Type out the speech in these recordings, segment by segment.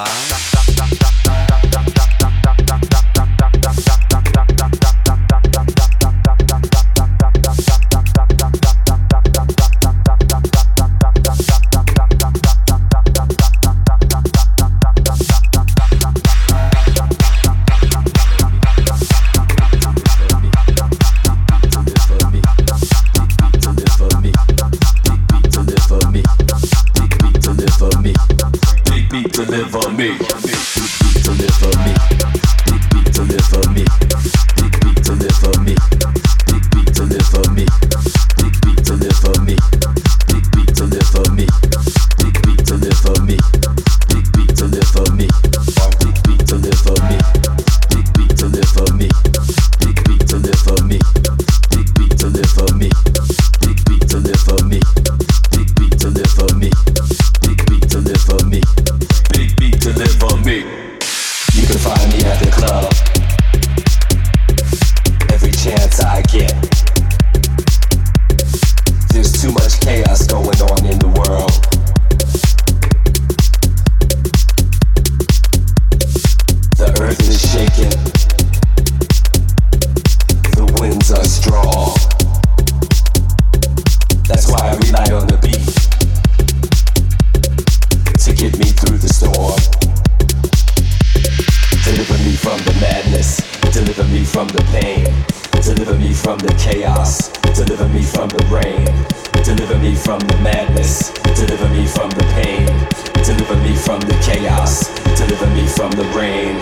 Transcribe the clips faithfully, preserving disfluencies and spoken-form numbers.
Deliver me, deliver me, deliver me, deliver me, deliver me, deliver me, deliver me, deliver me, deliver me, deliver me, deliver me, deliver me, deliver me, deliver me, deliver me, deliver me. Big beat, deliver me. You can find me at the club every chance I get. There's too much chaos going on in the world. The earth is shaking. The winds are strong. That's why I rely on the beat to get me through the storm. Deliver me from the madness, deliver me from the pain, deliver me from the chaos, deliver me from the rain, deliver me from the madness, deliver me from the pain, deliver me from the chaos, deliver me from the rain.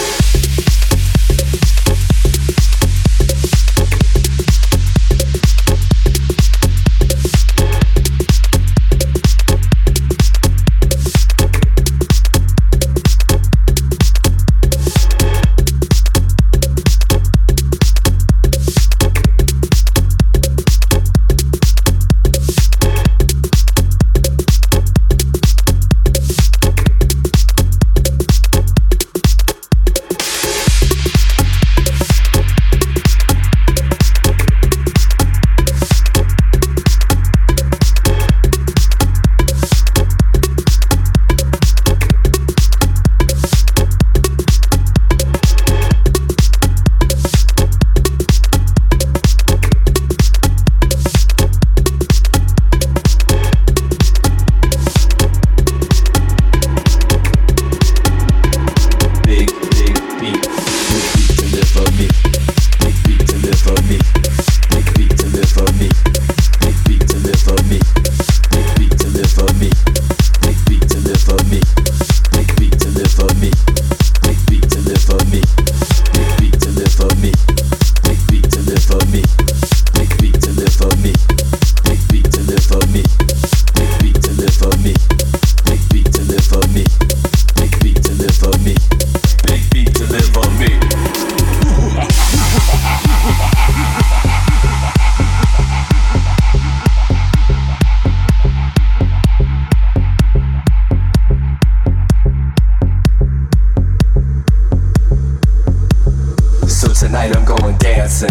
Tonight I'm going dancing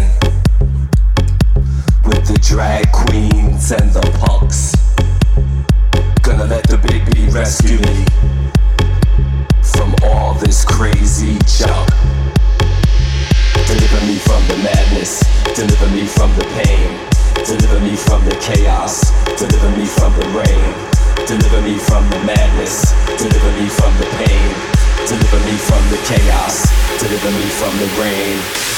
with the drag queens and the punks. Gonna let the big beat rescue me from all this crazy junk. Deliver me from the madness, deliver me from the pain, deliver me from the chaos, deliver me from the rain, deliver me from the madness, deliver me from the pain, deliver me from the chaos, deliver me from the rain.